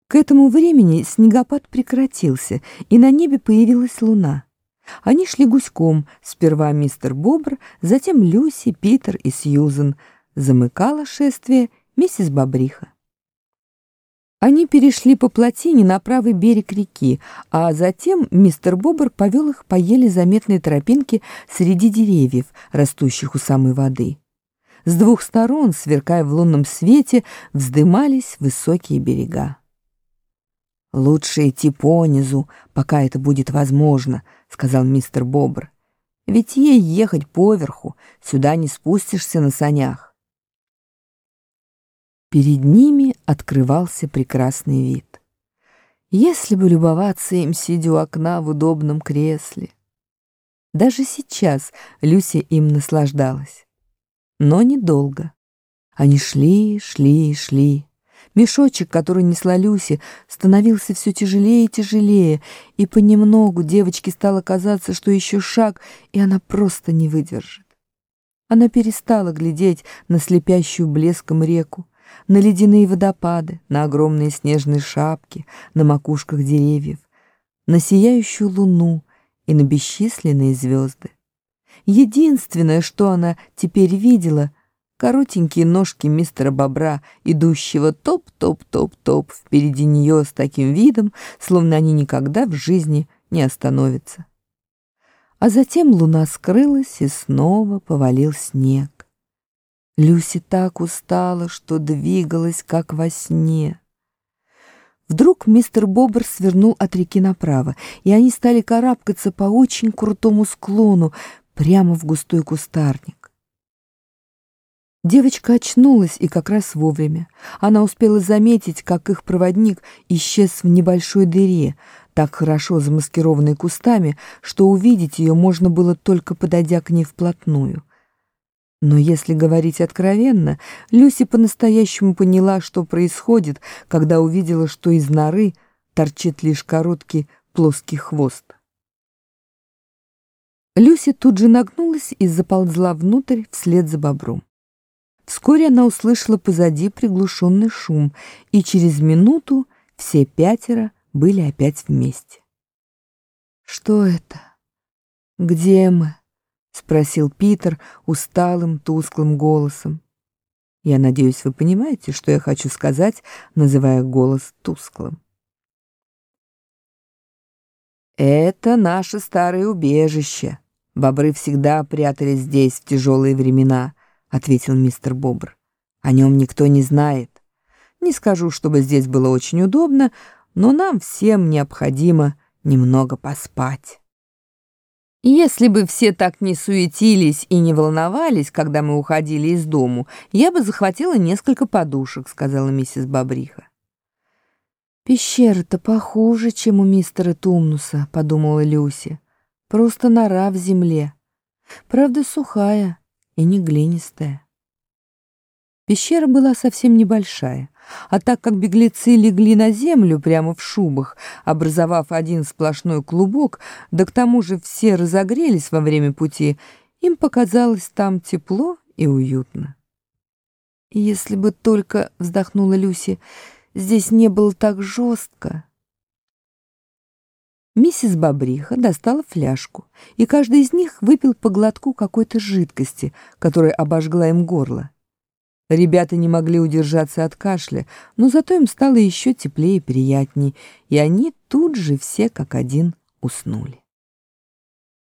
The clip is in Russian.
К этому времени снегопад прекратился, и на небе появилась луна. Они шли гуськом, сперва мистер Бобр, затем Люси, Питер и Сьюзен. Замыкала шествие миссис Бобриха. Они перешли по плотине на правый берег реки, а затем мистер Бобр повел их по еле заметной тропинке среди деревьев, растущих у самой воды. С двух сторон, сверкая в лунном свете, вздымались высокие берега. «Лучше идти понизу, пока это будет возможно», — сказал мистер Бобр. «Ведь ей ехать поверху, сюда не спустишься на санях». Перед ними открывался прекрасный вид. Если бы любоваться им, сидя у окна в удобном кресле. Даже сейчас Люся им наслаждалась. Но недолго. Они шли, шли, шли. Мешочек, который несла Люси, становился все тяжелее и тяжелее, и понемногу девочке стало казаться, что еще шаг, и она просто не выдержит. Она перестала глядеть на слепящую блеском реку, на ледяные водопады, на огромные снежные шапки, на макушках деревьев, на сияющую луну и на бесчисленные звезды. Единственное, что она теперь видела — коротенькие ножки мистера Бобра, идущего топ-топ-топ-топ впереди нее с таким видом, словно они никогда в жизни не остановятся. А затем луна скрылась, и снова повалил снег. Люси так устала, что двигалась, как во сне. Вдруг мистер Бобр свернул от реки направо, и они стали карабкаться по очень крутому склону прямо в густой кустарник. Девочка очнулась, и как раз вовремя. Она успела заметить, как их проводник исчез в небольшой дыре, так хорошо замаскированной кустами, что увидеть ее можно было только подойдя к ней вплотную. Но если говорить откровенно, Люси по-настоящему поняла, что происходит, когда увидела, что из норы торчит лишь короткий плоский хвост. Люси тут же нагнулась и заползла внутрь вслед за бобром. Вскоре она услышала позади приглушенный шум, и через минуту все пятеро были опять вместе. «Что это? Где мы?» — спросил Питер усталым, тусклым голосом. Я надеюсь, вы понимаете, что я хочу сказать, называя голос тусклым. «Это наше старое убежище. Бобры всегда прятались здесь в тяжелые времена», — ответил мистер Бобр. «О нем никто не знает. Не скажу, чтобы здесь было очень удобно, но нам всем необходимо немного поспать». «Если бы все так не суетились и не волновались, когда мы уходили из дому, я бы захватила несколько подушек», — сказала миссис Бобриха. «Пещера-то похуже, чем у мистера Тумнуса», — подумала Люси. «Просто нора в земле. Правда, сухая и не глинистая». Пещера была совсем небольшая, а так как беглецы легли на землю прямо в шубах, образовав один сплошной клубок, да к тому же все разогрелись во время пути, им показалось там тепло и уютно. «Если бы только, — вздохнула Люси, — здесь не было так жестко». Миссис Бобриха достала фляжку, и каждый из них выпил по глотку какой-то жидкости, которая обожгла им горло. Ребята не могли удержаться от кашля, но зато им стало еще теплее и приятней, и они тут же все как один уснули.